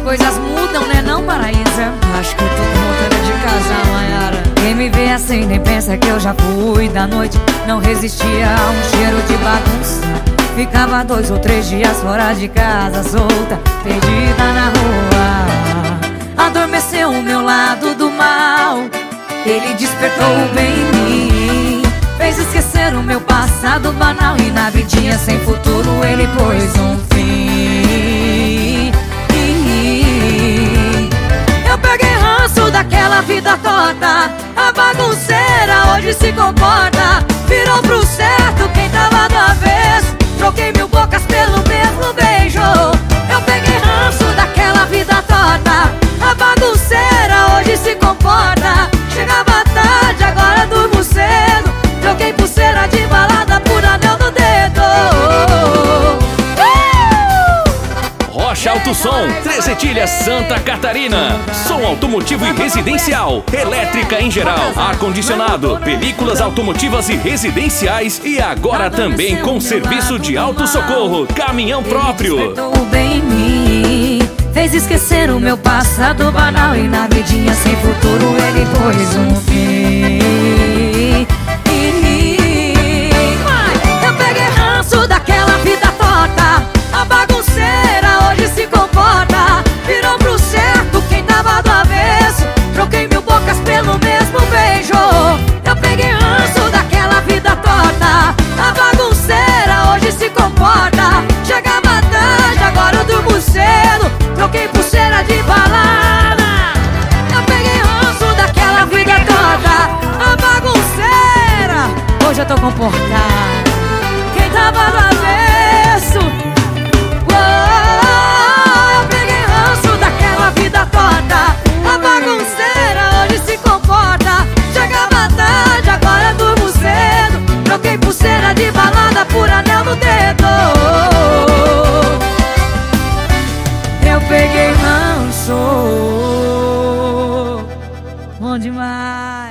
coisas mudam, né não, Paraísa? Acho que eu tô com vontade de casar, Mayara. Quem me vê assim nem pensa que eu já fui da noite. Não resistia a um cheiro de bagunça. Ficava 2 ou 3 dias fora de casa, solta, perdida na rua. Adormeceu o meu lado do mal, ele despertou bem em mim. Fez esquecer o meu passado banal, e na vidinha sem futuro ele pôs um fim. Eu peguei ranço daquela vida torta. A bagunceira hoje se comporta. Virou pro certo quem tava do avesso. Troquei 1000 bocas pelo mesmo beijo. Eu peguei ranço daquela vida torta. A bagunceira hoje se comporta. Chegava tarde, agora durmo cedo. Troquei pulseira de balada por anel no dedo. Rocha Alto Som, Três Etilhas, Santa Catarina. Som automotivo e residencial, elétrica em geral, ar-condicionado, películas automotivas e residenciais. E agora também com serviço de auto-socorro, caminhão próprio. Bem em mim, fez esquecer o meu passado banal, e na vidinha sem futuro ele pôs um fim. Eu peguei ranço daquela vida torta. A bagunceira hoje se comporta. Virou pro certo quem tava do avesso. Troquei 1000 bocas pelo mesmo beijo. Eu peguei ranço daquela vida torta. A bagunceira hoje se comporta. Chegava tarde, agora eu durmo cedo. Troquei pulseira de balada. Eu peguei ranço daquela vida torta. A bagunceira hoje eu tô comportada. Quem tava do avesso. Eu peguei ranço daquela vida torta. A bagunceira hoje se comporta. Chegava tarde, agora eu durmo cedo. Troquei pulseira de balada por anel no dedo. Eu peguei ranço. Bom demais.